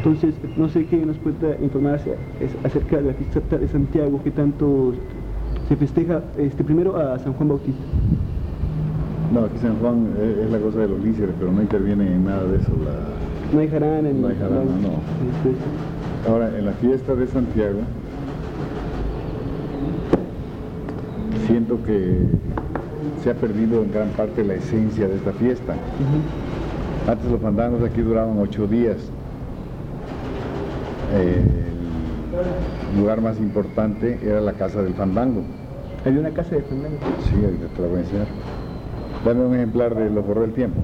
Entonces, no sé qué nos puede informar acerca de la fiesta de Santiago, que tanto se festeja primero a San Juan Bautista. No, aquí San Juan es la cosa de los líceres, pero no intervienen en nada de eso. No hay jarana, no hay jarana, no. Ahora, en la fiesta de Santiago, siento que se ha perdido en gran parte la esencia de esta fiesta. Antes los fandangos aquí duraban 8 días. El lugar más importante era la casa del fandango. ¿Había una casa de fandango? Sí, ahorita te la voy a enseñar. Dame un ejemplar de Lo corrió el tiempo.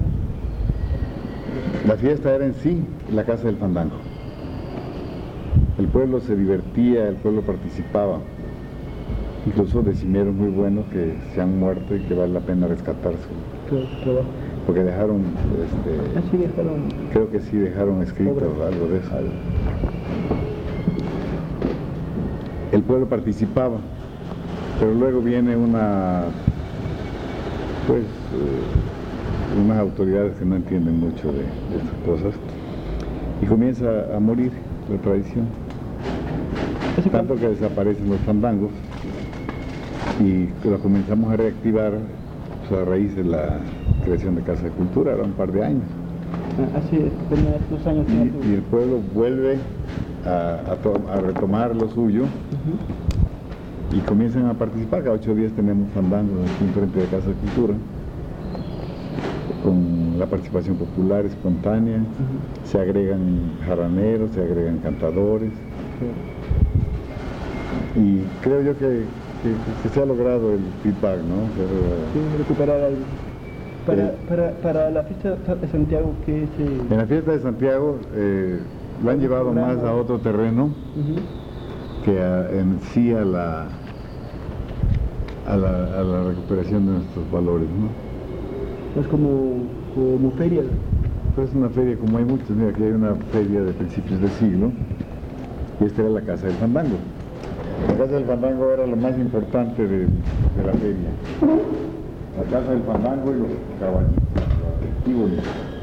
La fiesta era en sí la casa del fandango. El pueblo se divertía, el pueblo participaba. Incluso decimeros muy buenos que se han muerto y que vale la pena rescatarse. Claro. Porque dejaron, sí dejaron, creo que sí dejaron escrito algo de eso. El pueblo participaba, pero luego viene unas autoridades que no entienden mucho de estas cosas y comienza a morir la tradición. Tanto que desaparecen los fandangos y lo comenzamos a reactivar a raíz de la creación de Casa de Cultura, era un par de años. Así es, tenía 2 años. Y el pueblo vuelve a retomar lo suyo y comienzan a participar. Cada 8 días tenemos fandangos aquí enfrente de Casa de Cultura, con la participación popular espontánea. Se agregan jaraneros, se agregan cantadores. Y creo yo que se ha logrado el feedback, ¿no? Sí, recuperar algo. Para la fiesta de Santiago, ¿qué se...? En la fiesta de Santiago lo han llevado más a otro terreno que en sí a la recuperación de nuestros valores, ¿no? Es como feria. Pues es una feria como hay muchas. Mira, aquí hay una feria de principios del siglo y esta era la Casa del Fandango. La Casa del Fandango era lo más importante de la feria. La Casa del Fandango y los caballitos, los tíbolis.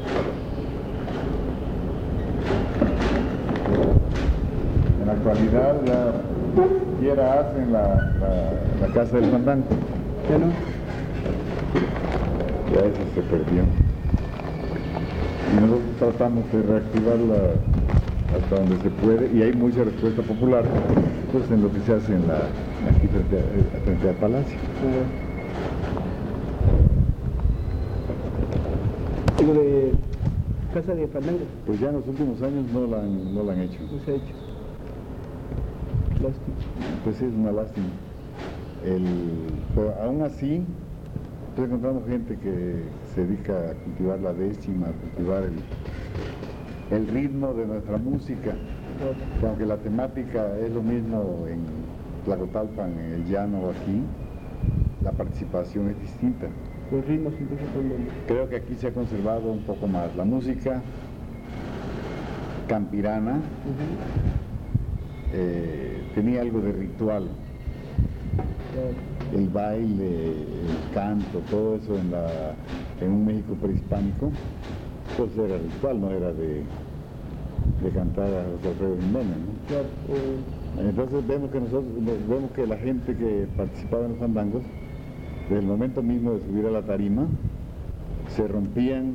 En la actualidad ya siquiera hacen la Casa del Fandango. ¿Ya no? Ya eso se perdió. Y nosotros tratamos de reactivarla hasta donde se puede, y hay mucha respuesta popular, pues en lo que se hace aquí frente al Palacio. Digo, de Casa de Fandango. Pues ya en los últimos años no la han hecho. No se ha hecho. Lástima. Pues sí, es una lástima. Pero aún así, estoy encontrando gente que se dedica a cultivar la décima, a cultivar el ritmo de nuestra música, que aunque la temática es lo mismo en Tlacotalpan, en el llano o aquí, la participación es distinta. Los ritmos incluso son donde... Creo que aquí se ha conservado un poco más la música campirana, tenía algo de ritual, el baile, el canto, todo eso en un México prehispánico, pues era ritual, no era de cantar a José Alfredo Jiménez, ¿no? Entonces vemos que la gente que participaba en los fandangos, desde el momento mismo de subir a la tarima, se rompían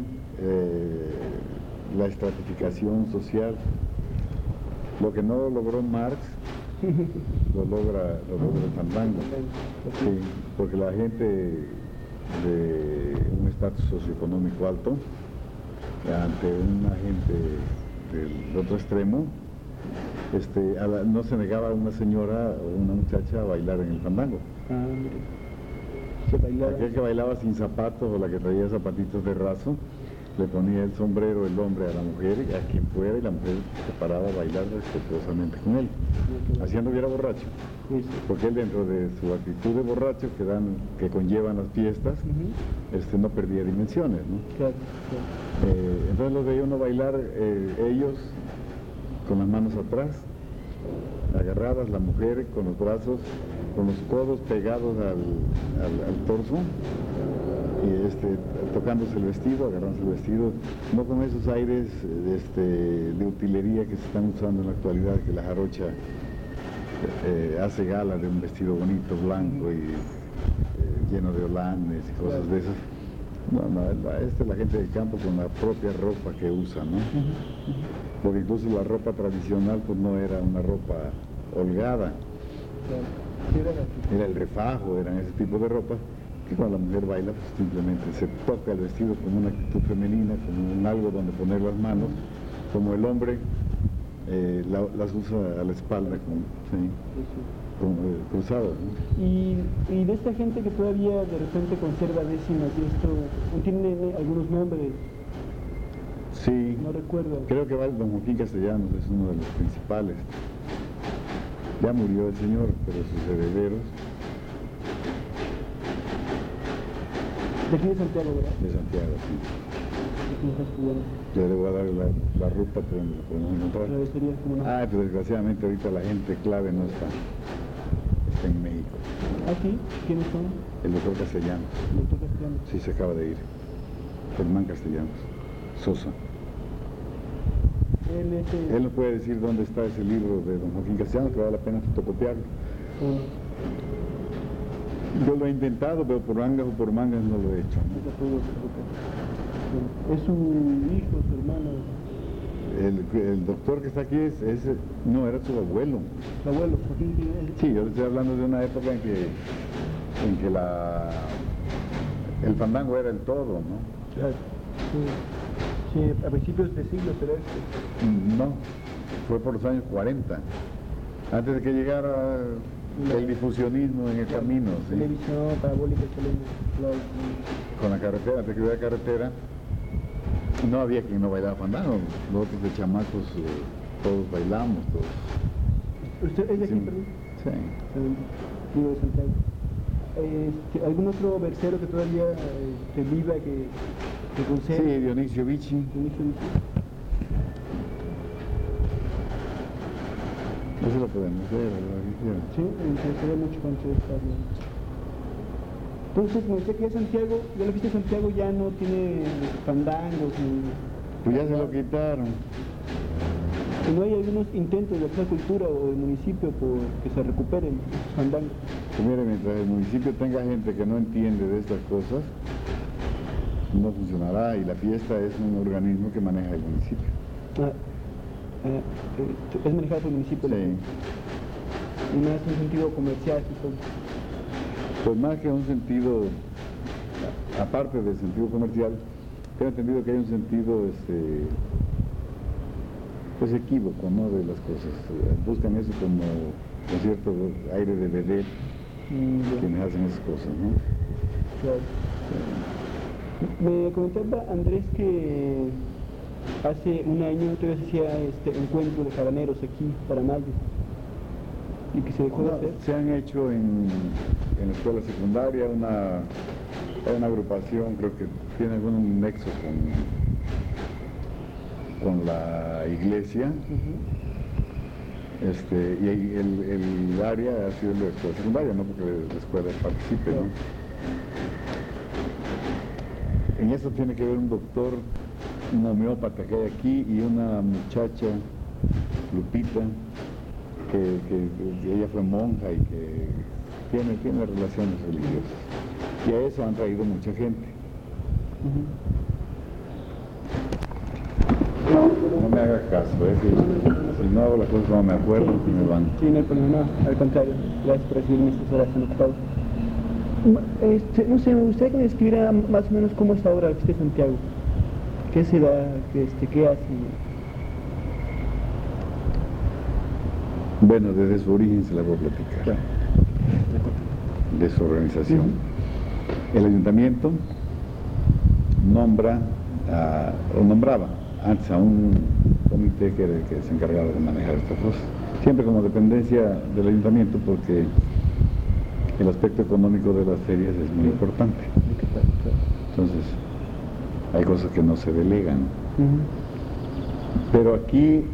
la estratificación social. Lo que no logró Marx, lo logra el fandango. Sí, porque la gente de un estatus socioeconómico alto, ante una gente del otro extremo, no se negaba a una señora o una muchacha a bailar en el fandango. Aquel que bailaba sin zapatos o la que traía zapatitos de raso, le ponía el sombrero el hombre a la mujer, a quien fuera, y la mujer se paraba a bailar respetuosamente con él, así anduviera borracho, porque él, dentro de su actitud de borracho que conllevan las fiestas, no perdía dimensiones, ¿no? Entonces los veía uno bailar, ellos con las manos atrás, agarradas, la mujer con los brazos, con los codos pegados al torso, tocándose el vestido, agarrándose el vestido, no con esos aires de utilería que se están usando en la actualidad, que la jarocha hace gala de un vestido bonito, blanco y lleno de holandes y cosas de esas. No, esta es la gente del campo con la propia ropa que usa, ¿no? Porque incluso la ropa tradicional pues no era una ropa holgada, era el refajo, eran ese tipo de ropa que cuando la mujer baila pues simplemente se toca el vestido como una actitud femenina, como un algo donde poner las manos, como el hombre las usa a la espalda cruzadas, ¿no? Y de esta gente que todavía de repente conserva décimas y esto, ¿tiene algunos nombres? Sí, no recuerdo. Creo que don Joaquín Castellanos es uno de los principales. Ya murió el señor, pero sus herederos. De aquí de Santiago, ¿verdad? De Santiago, sí. Yo le voy a dar la ruta por donde lo podemos encontrar. Pero desgraciadamente ahorita la gente clave no está. Está en México. ¿Ah, sí? ¿Quiénes son? El doctor Castellanos. ¿El doctor Castellanos? Sí, se acaba de ir. Germán Castellanos. Sosa. Él nos puede decir dónde está ese libro de don Joaquín Castellanos, que vale la pena fotocopiarlo. Yo lo he intentado, pero por mangas o por mangas no lo he hecho, ¿no? ¿Es su hijo, su hermano? El doctor que está aquí no, era su abuelo. ¿Su abuelo? Sí, yo le estoy hablando de una época en que el fandango era el todo, ¿no? Claro. Sí, a principios de siglo será No, fue por los años 40, antes de que llegara el difusionismo en el camino, ¿sí? Televisión, parabólica, claro. Con la carretera, antes de que hubiera carretera, no había quien no bailara fandango. Nosotros de chamacos todos bailamos, todos. ¿Usted es de aquí, perdón? Sí. Vivo de Santiago. ¿Algún otro versero que todavía viva, que conserve? Sí, Dionisio Vicci. Eso lo podemos ver, ¿verdad? Sí, me interesaría mucho conocerlo. Entonces, me decía que ya Santiago, ya la fiesta de Santiago ya no tiene fandangos ni... Pues ya se lo quitaron. ¿Y no hay algunos intentos de la cultura o del municipio por que se recuperen esos fandangos? Pues mire, mientras el municipio tenga gente que no entiende de estas cosas, no funcionará, y la fiesta es un organismo que maneja el municipio. Es manejado por el municipio. Sí. Y no es un sentido comercial, supongo. Pues más que un sentido, aparte del sentido comercial, tengo entendido que hay un sentido pues equívoco, ¿no?, de las cosas. Buscan eso como con cierto aire de vedette, quienes hacen esas cosas, ¿no? Claro. Me comentaba Andrés que hace un año todavía se hacía encuentro de jaraneros aquí para mayo y que se dejó de hacer. Se han hecho en la escuela secundaria una agrupación, creo que tiene algún nexo con la iglesia. Y el área ha sido la escuela secundaria, no porque la escuela participe, ¿no? En eso tiene que ver un doctor, un homeópata que hay aquí, y una muchacha, Lupita, que ella fue monja y que tiene relaciones religiosas. Y a eso han traído mucha gente. No me haga caso, si no hago las cosas como me acuerdo, sí, me van. Sí, no hay problema, no, al contrario. Gracias por recibirme estas horas tan ocupado. No sé, me gustaría que me describiera más o menos cómo es ahora el fiesta de Santiago. ¿Qué se da? ¿Qué hace? Bueno, desde su origen se la voy a platicar. Claro. De su organización. El ayuntamiento nombraba antes a un comité que era el que se encargaba de manejar estas cosas, siempre como dependencia del ayuntamiento, porque el aspecto económico de las ferias es muy importante. Entonces, hay cosas que no se delegan. Pero aquí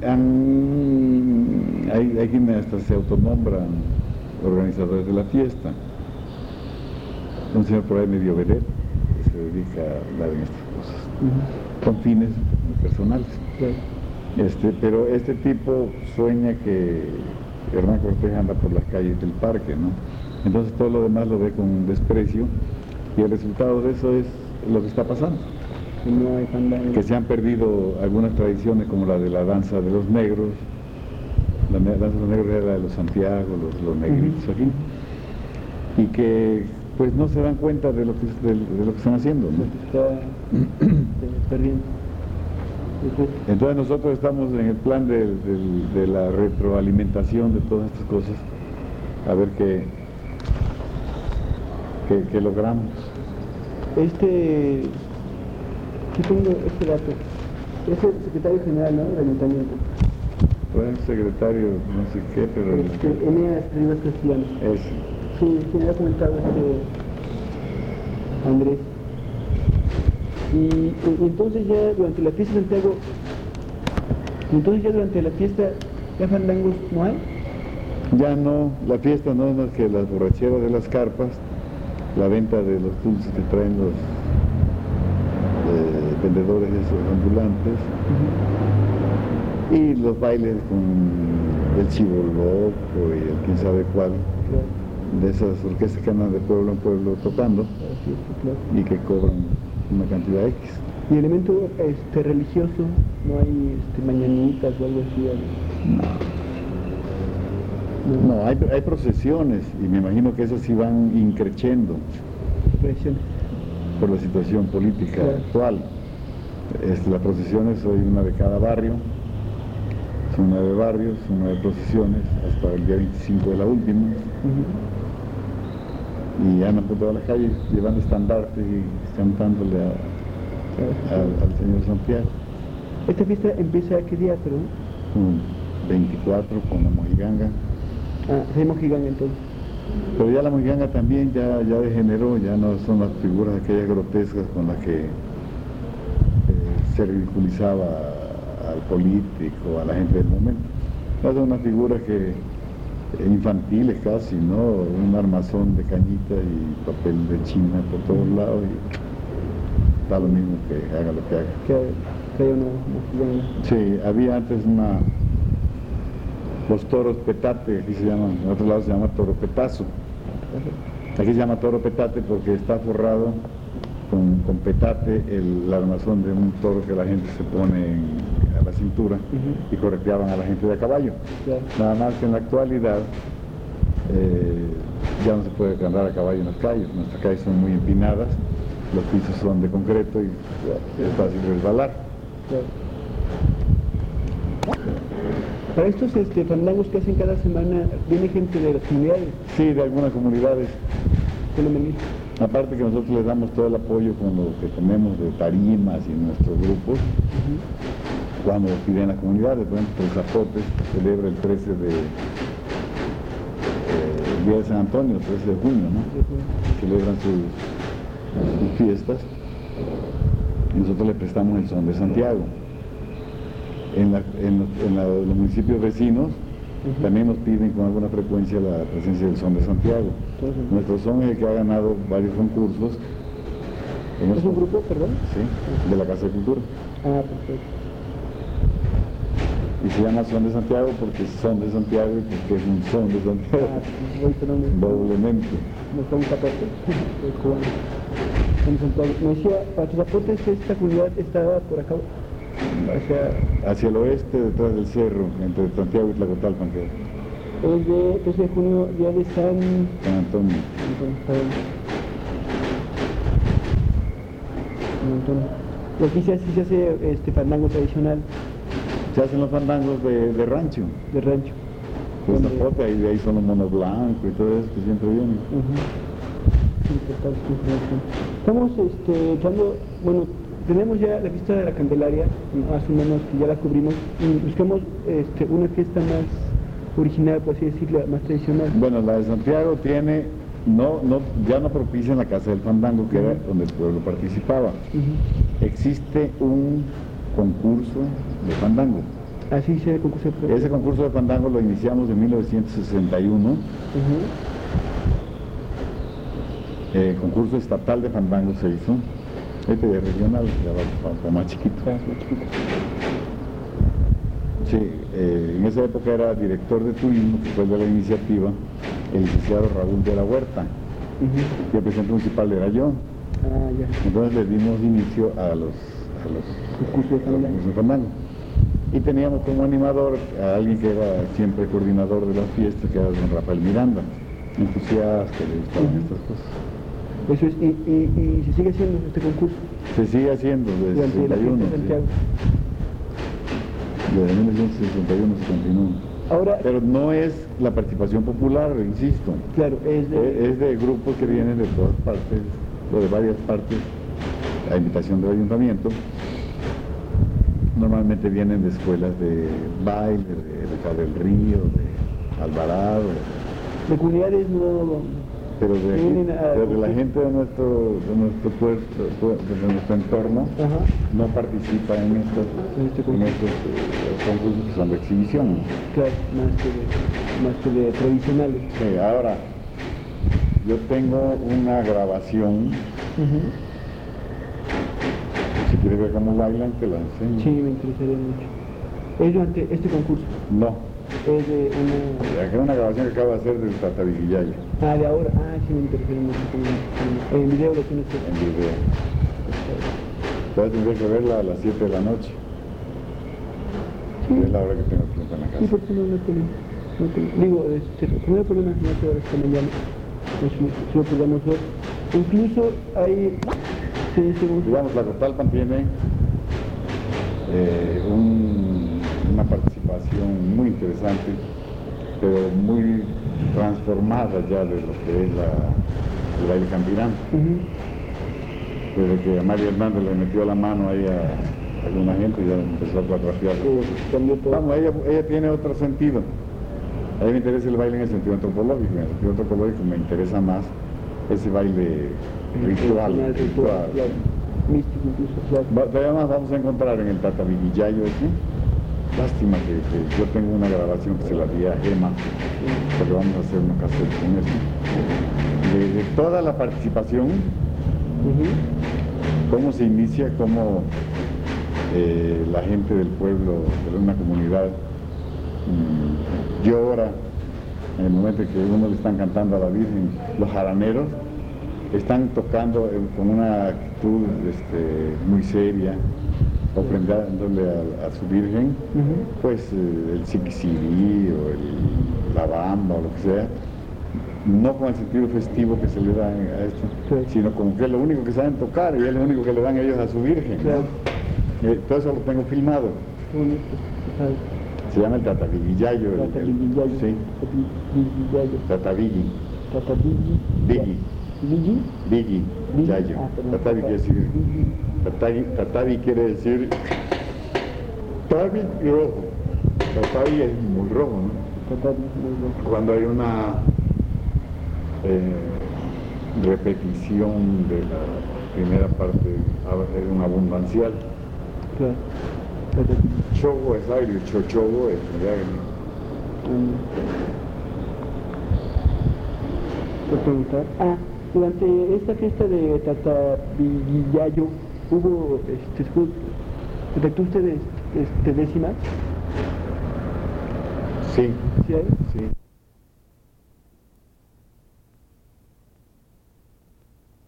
hay quienes hasta se autonombran organizadores de la fiesta. Un señor por ahí medio vedette, se dedica a dar en estas cosas, con fines personales. Pero este tipo sueña que Hernán Cortés anda por las calles del parque, ¿no? Entonces todo lo demás lo ve con desprecio y el resultado de eso es lo que está pasando. No hay fandango. Que se han perdido algunas tradiciones como la de la danza de los negros. La danza de los negros era la de los Santiago, los negritos aquí. Y que pues no se dan cuenta de lo que están haciendo, ¿no? Se está perdiendo. Entonces nosotros estamos en el plan de la retroalimentación de todas estas cosas, a ver qué logramos. Yo tengo este dato. Es el secretario general, ¿no?, del ayuntamiento. Fue el secretario, no sé qué, pero... Eneas Rivas Castellanos. Sí, me ha comentado Andrés. Y entonces ya durante la fiesta de Santiago, ¿ya fandangos no hay? Ya no, la fiesta no es más que las borracheras de las carpas, la venta de los dulces que traen los vendedores esos ambulantes, y los bailes con el Chivo Loco y el quién sabe cuál, de esas orquestas que andan de pueblo en pueblo tocando y que cobran una cantidad X. ¿Y elemento religioso? ¿No hay mañanitas o algo así? No, hay procesiones y me imagino que esas sí van increciendo por la situación política actual. Las procesiones, hoy una de cada barrio, son 9 barrios, son 9 procesiones, hasta el día 25 de la última. Y andan por todas las calles llevando estandartes y cantándole al señor Santiago. ¿Esta fiesta empieza a qué día, perdón? 24 con la mojiganga. ¿Es mojiganga entonces? Pero ya la mojiganga también ya degeneró, ya no son las figuras aquellas grotescas con las que se ridiculizaba al político, a la gente del momento. No son unas figuras infantiles casi, ¿no? Un armazón de cañita y papel de China por todos lados y da lo mismo que haga lo que haga. Que haya una mojiganga. Sí, había antes los toros petate, aquí se llaman, en otro lado se llama toro petazo. Aquí se llama toro petate porque está forrado con petate el armazón de un toro que la gente se pone a la cintura y correteaban a la gente de a caballo. Nada más que en la actualidad ya no se puede andar a caballo en las calles. Nuestras calles son muy empinadas, los pisos son de concreto y es fácil resbalar. Para estos fandangos que hacen cada semana, ¿viene gente de las comunidades? Sí, de algunas comunidades. Fenomenal. Aparte que nosotros les damos todo el apoyo con lo que tenemos de tarimas y nuestros grupos, cuando piden las comunidades. Por ejemplo, el Zapote celebra el 13 el día de San Antonio, el 13 de junio, ¿no? Celebran sus fiestas y nosotros le prestamos el son de Santiago. En los municipios vecinos también nos piden con alguna frecuencia la presencia del son de Santiago. Nuestro son es el que ha ganado varios concursos. ¿Es un grupo, perdón? Sí, de la Casa de Cultura. Perfecto. Y se llama Son de Santiago porque son de Santiago y porque es un son de Santiago. Doblemente. ¿No está un zapote? Cubano. En Santiago. Me decía, para tus zapotes, esta comunidad estaba por acá. Hacia el oeste, detrás del cerro, entre Santiago y Tlacotalpan. Es de 13 de junio, día de San Antonio. Y aquí se hace fandango tradicional. Se hacen los fandangos de rancho. De rancho. De Zapote, y de ahí son los monos blancos y todo eso que siempre vienen. Estamos echando, bueno, tenemos ya la fiesta de la Candelaria, más o menos, que ya la cubrimos, y buscamos una fiesta más original, por así decirlo, más tradicional. Bueno, la de Santiago tiene, ya no propicia en la Casa del Fandango, que era donde el pueblo participaba. Existe un concurso de fandango. Así se el concurso de Ese concurso de fandango lo iniciamos en 1961. El concurso estatal de fandango se hizo. Este de regional, ya va más chiquito. Sí, en esa época era director de turismo, que fue el de la iniciativa, el licenciado Raúl de la Huerta, y el presidente municipal era yo. Ah, ya. Entonces le dimos inicio a los concursos de fandango. Y teníamos como animador a alguien que era siempre coordinador de las fiestas, que era don Rafael Miranda, entusiasta, le gustaban estas cosas. Eso es, y se sigue haciendo este concurso. Se sigue haciendo desde Durante la 61, fiesta de Santiago. desde 1961-61. Ahora, Pero no es la participación popular, insisto. claro, Es de grupos que vienen de todas partes, o de varias partes, a invitación del ayuntamiento. Normalmente vienen de escuelas de baile, de Cabo del Río, de Alvarado, de comunidades no... pero vienen de la gente de nuestro puerto, de nuestro entorno, Ajá. no participa en estos concursos que son de exhibición. Claro, más que de tradicionales. Sí, ahora, yo tengo una grabación. Si quieres ver cómo bailan, te la enseño. Sí, me interesaría mucho. ¿Es durante este concurso? No, Es de una... es una grabación que acabo de hacer del Tatavigillayo, Ah, de ahora. Ah, sí, me interesaría mucho. En video lo tienes que... en video. Entonces tendría que verla a las 7 de la noche. Sí. Es la hora que tengo tiempo en la Sí, casa. porque no hay problema. No hay problema. Digo, no hay problema, no te ahora esta mañana. Si lo podemos ver. Incluso hay... Digamos, la Cotalpan tiene una participación muy interesante, pero muy transformada ya de lo que es el baile campirano. Desde que Amalia Hernández le metió la mano ahí a alguna gente, ya empezó a cuatrapear. Cambió todo. Vamos, ella tiene otro sentido. A mí me interesa el baile en el sentido antropológico. En el sentido antropológico me interesa más ese baile ritual. Claro. Místico incluso, claro. Además vamos a encontrar en el Tatavigillayo ese. Lástima que yo tengo una grabación que se la di a Gema, porque vamos a hacer una cassette con eso. De toda la participación, cómo se inicia, cómo la gente del pueblo, de una comunidad, llora en el momento en que uno le están cantando a la Virgen. Los jaraneros están tocando con una actitud muy seria, ofrendándole a su Virgen, pues el siquisirí o la bamba o lo que sea, no con el sentido festivo que se le da a esto, sino como que es lo único que saben tocar y es lo único que le dan ellos a su Virgen. Claro. Todo eso lo tengo filmado. Se llama el Tatavigillayo. Tatavigillayo. Sí. Tatavigi. Vigi. Vigi. Yayo. Tatavi quiere decir. Tatavi quiere decir. Tavi y rojo. Tatavi es muy rojo, ¿no? Tatavi muy rojo. Cuando hay una repetición de la primera parte, es un abundancial. Claro. Chogo es aire, chochogo es aire. ¿Puedo preguntar? Durante esta fiesta de Tatavigillayo, ¿hubo, detectó ustedes décimas? Sí. ¿Sí hay? Sí.